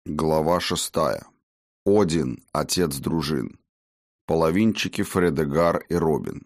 Глава 6. Один, отец дружин. Половинчики Фредегар и Робин.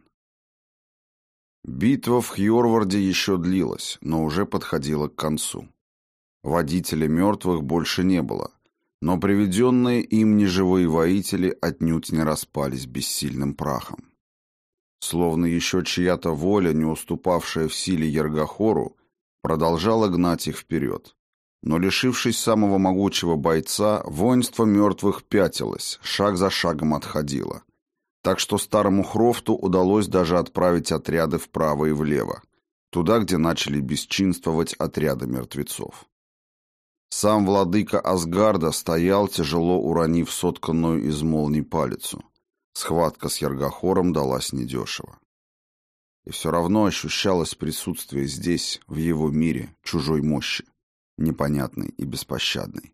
Битва в Хьорварде еще длилась, но уже подходила к концу. Водителя мертвых больше не было, но приведенные им неживые воители отнюдь не распались бессильным прахом. Словно еще чья-то воля, не уступавшая в силе Ергохору, продолжала гнать их вперед. Но, лишившись самого могучего бойца, воинство мертвых пятилось, шаг за шагом отходило. Так что старому Хрофту удалось даже отправить отряды вправо и влево, туда, где начали бесчинствовать отряды мертвецов. Сам владыка Асгарда стоял, тяжело уронив сотканную из молний палицу. Схватка с Ергохором далась недешево. И все равно ощущалось присутствие здесь, в его мире, чужой мощи, непонятный и беспощадный.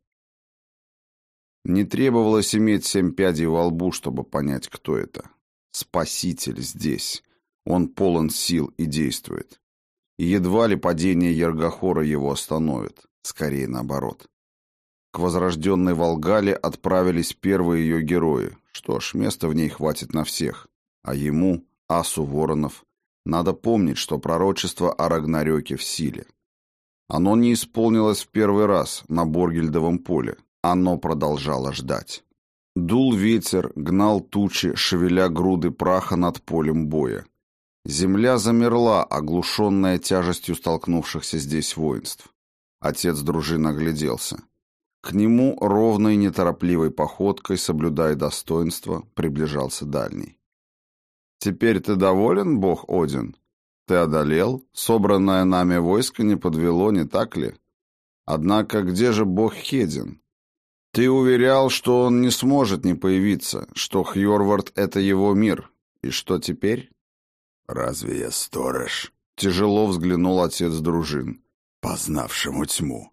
Не требовалось иметь 7 пядей во лбу, чтобы понять, кто это. Спаситель здесь. Он полон сил и действует. И едва ли падение Ергохора его остановит. Скорее наоборот. К возрожденной Волгале отправились первые ее герои. Что ж, места в ней хватит на всех. А ему, асу воронов, надо помнить, что пророчество о Рагнарёке в силе. Оно не исполнилось в первый раз на Боргельдовом поле. Оно продолжало ждать. Дул ветер, гнал тучи, шевеля груды праха над полем боя. Земля замерла, оглушенная тяжестью столкнувшихся здесь воинств. Отец дружины огляделся. К нему ровной неторопливой походкой, соблюдая достоинство, приближался дальний. «Теперь ты доволен, бог Один? Ты одолел, собранное нами войско не подвело, не так ли? Однако где же бог Хедин? Ты уверял, что он не сможет не появиться, что Хьорвард — это его мир. И что теперь?» «Разве я сторож?» — тяжело взглянул отец дружин. «Познавшему тьму».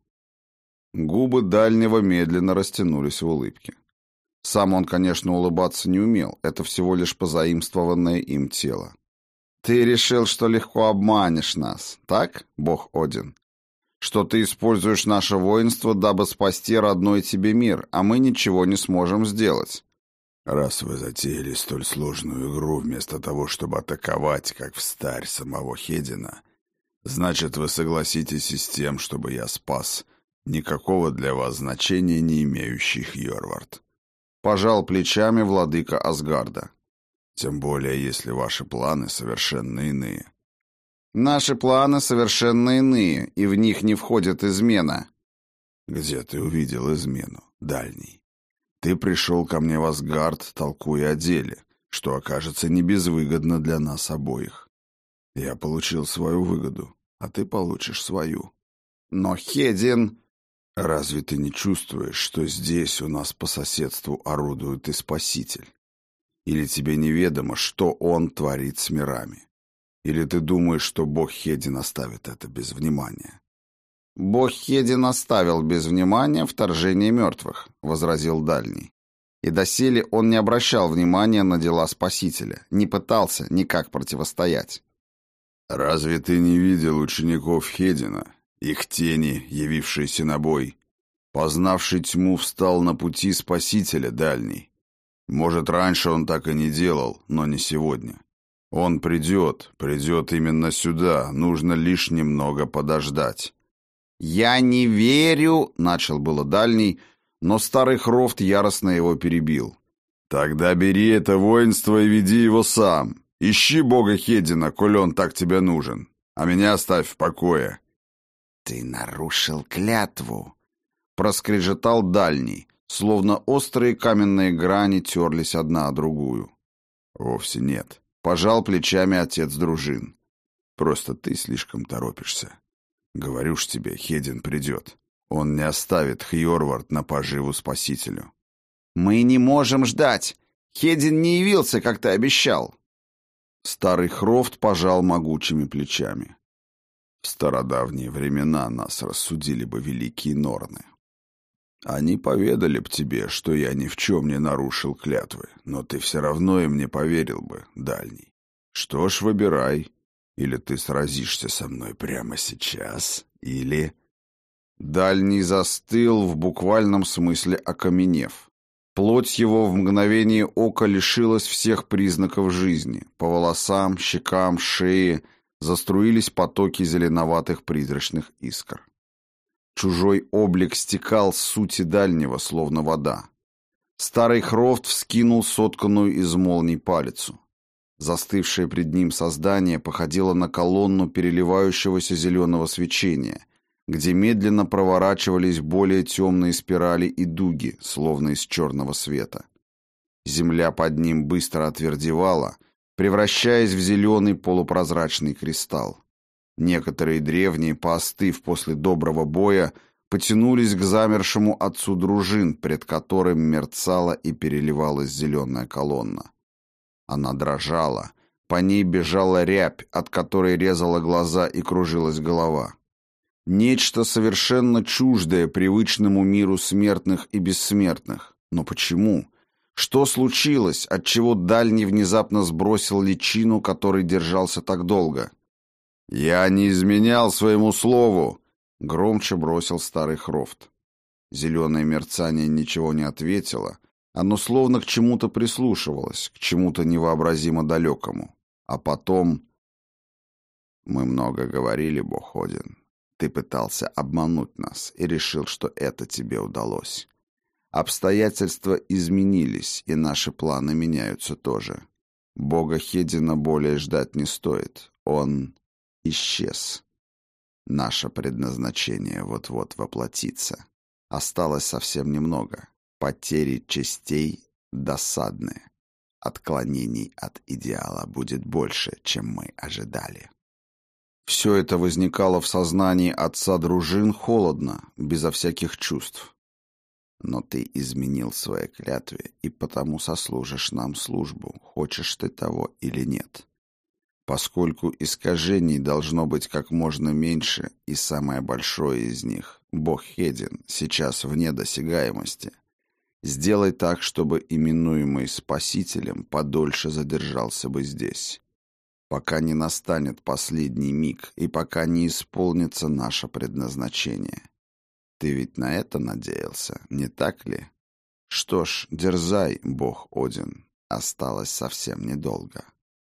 Губы дальнего медленно растянулись в улыбке. Сам он, конечно, улыбаться не умел, это всего лишь позаимствованное им тело. «Ты решил, что легко обманешь нас, так, бог Один? Что ты используешь наше воинство, дабы спасти родной тебе мир, а мы ничего не сможем сделать?» «Раз вы затеяли столь сложную игру вместо того, чтобы атаковать, как встарь самого Хедина, значит, вы согласитесь и с тем, чтобы я спас никакого для вас значения не имеющий Хьорвард». Пожал плечами владыка Асгарда. «Тем более, если ваши планы совершенно иные». «Наши планы совершенно иные, и в них не входит измена». «Где ты увидел измену, дальний? Ты пришел ко мне в Асгард, толкуя о деле, что окажется не безвыгодно для нас обоих. Я получил свою выгоду, а ты получишь свою». «Но Хедин...» «Разве ты не чувствуешь, что здесь у нас по соседству орудует и Спаситель? Или тебе неведомо, что он творит с мирами? Или ты думаешь, что бог Хедин оставит это без внимания?» «Бог Хедин оставил без внимания вторжение мертвых», — возразил дальний. И доселе он не обращал внимания на дела Спасителя, не пытался никак противостоять. «Разве ты не видел учеников Хедина, их тени, явившиеся на бой? Познавший тьму встал на пути Спасителя, дальний. Может, раньше он так и не делал, но не сегодня. Он придет именно сюда, нужно лишь немного подождать». «Я не верю», — начал было дальний, но старый Хрофт яростно его перебил. «Тогда бери это воинство и веди его сам. Ищи бога Хедина, коль он так тебе нужен, а меня оставь в покое». «Ты нарушил клятву», — проскрежетал дальний, словно острые каменные грани терлись одна о другую. «Вовсе нет», — пожал плечами отец дружин. «Просто ты слишком торопишься. Говорю ж тебе, Хедин придет. Он не оставит Хьорвард на поживу Спасителю». «Мы не можем ждать. Хедин не явился, как ты обещал». Старый Хрофт пожал могучими плечами. «В стародавние времена нас рассудили бы великие Норны. Они поведали б тебе, что я ни в чем не нарушил клятвы, но ты все равно им не поверил бы, дальний. Что ж, выбирай. Или ты сразишься со мной прямо сейчас, или...» Дальний застыл, в буквальном смысле окаменев. Плоть его в мгновение ока лишилась всех признаков жизни. По волосам, щекам, шее заструились потоки зеленоватых призрачных искр. Чужой облик стекал с сути дальнего, словно вода. Старый Хрофт вскинул сотканную из молний палицу. Застывшее пред ним создание походило на колонну переливающегося зеленого свечения, где медленно проворачивались более темные спирали и дуги, словно из черного света. Земля под ним быстро отвердевала, превращаясь в зеленый полупрозрачный кристалл. Некоторые древние, поостыв после доброго боя, потянулись к замершему отцу дружин, пред которым мерцала и переливалась зеленая колонна. Она дрожала, по ней бежала рябь, от которой резала глаза и кружилась голова. Нечто совершенно чуждое привычному миру смертных и бессмертных. Но почему? Что случилось, отчего Дальний внезапно сбросил личину, которой держался так долго? «Я не изменял своему слову!» — громче бросил старый Хрофт. Зеленое мерцание ничего не ответило, оно словно к чему-то прислушивалось, к чему-то невообразимо далекому. А потом... «Мы много говорили, бог Один. Ты пытался обмануть нас и решил, что это тебе удалось. Обстоятельства изменились, и наши планы меняются тоже. Бога Хедина более ждать не стоит. Он исчез. Наше предназначение вот-вот воплотится. Осталось совсем немного. Потери частей досадные. Отклонений от идеала будет больше, чем мы ожидали». Все это возникало в сознании отца дружин холодно, безо всяких чувств. «Но ты изменил своей клятве, и потому сослужишь нам службу, хочешь ты того или нет. Поскольку искажений должно быть как можно меньше, и самое большое из них, бог Хедин, сейчас вне досягаемости, сделай так, чтобы именуемый Спасителем подольше задержался бы здесь, пока не настанет последний миг и пока не исполнится наше предназначение. Ты ведь на это надеялся, не так ли? Что ж, дерзай, бог Один, осталось совсем недолго».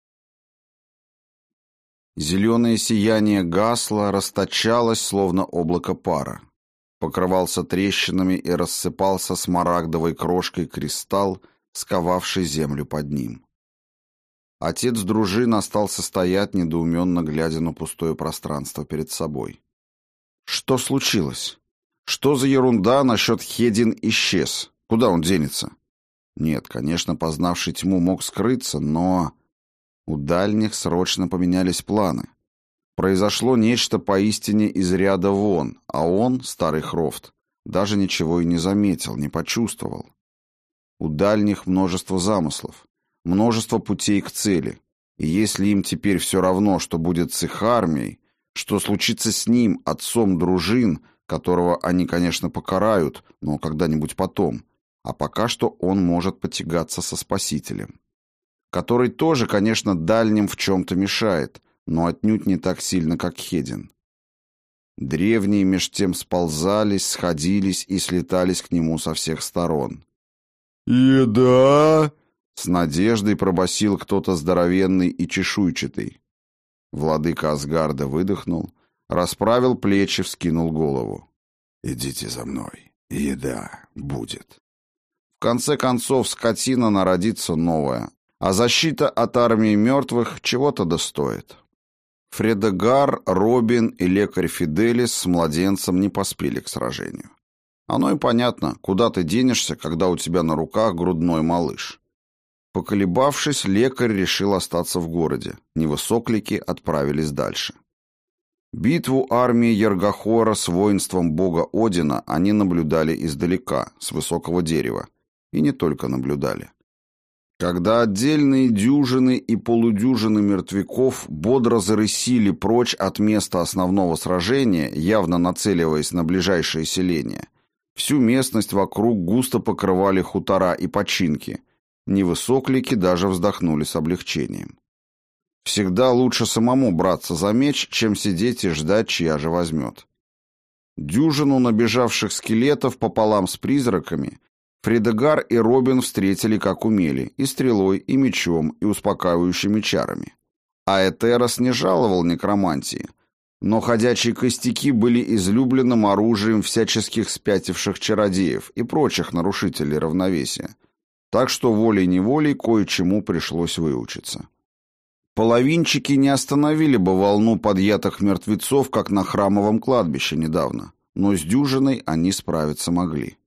Зеленое сияние гасло, расточалось, словно облако пара. Покрывался трещинами и рассыпался смарагдовой крошкой кристалл, сковавший землю под ним. Отец дружин остался стоять, недоуменно глядя на пустое пространство перед собой. Что случилось? Что за ерунда насчет Хедин исчез? Куда он денется? Нет, конечно, познавший тьму мог скрыться, но... У дальних срочно поменялись планы. Произошло нечто поистине из ряда вон, а он, старый Хрофт, даже ничего и не заметил, не почувствовал. У дальних множество замыслов, множество путей к цели, и если им теперь все равно, что будет с их армией, что случится с ним, отцом дружин, которого они, конечно, покарают, но когда-нибудь потом, а пока что он может потягаться со Спасителем, который тоже, конечно, дальним в чем-то мешает, но отнюдь не так сильно, как Хедин. Древние меж тем сползались, сходились и слетались к нему со всех сторон. «Еда!» — с надеждой пробасил кто-то здоровенный и чешуйчатый. Владыка Асгарда выдохнул, расправил плечи, вскинул голову. «Идите за мной, еда будет». В конце концов, скотина народится новая, а защита от армии мертвых чего-то достоит. Фредегар, Робин и лекарь Фиделис с младенцем не поспели к сражению. Оно и понятно, куда ты денешься, когда у тебя на руках грудной малыш. Поколебавшись, лекарь решил остаться в городе. Невысоклики отправились дальше. Битву армии Ергохора с воинством бога Одина они наблюдали издалека, с высокого дерева. И не только наблюдали. Когда отдельные дюжины и полудюжины мертвяков бодро зарысили прочь от места основного сражения, явно нацеливаясь на ближайшее селение, всю местность вокруг густо покрывали хутора и починки. Невысоклики даже вздохнули с облегчением. Всегда лучше самому браться за меч, чем сидеть и ждать, чья же возьмет. Дюжину набежавших скелетов пополам с призраками Фридегар и Робин встретили как умели, и стрелой, и мечом, и успокаивающими чарами. А Этерос не жаловал некромантии, но ходячие костяки были излюбленным оружием всяческих спятивших чародеев и прочих нарушителей равновесия, так что волей-неволей кое-чему пришлось выучиться. Половинчики не остановили бы волну подъятых мертвецов, как на храмовом кладбище недавно, но с дюжиной они справиться могли.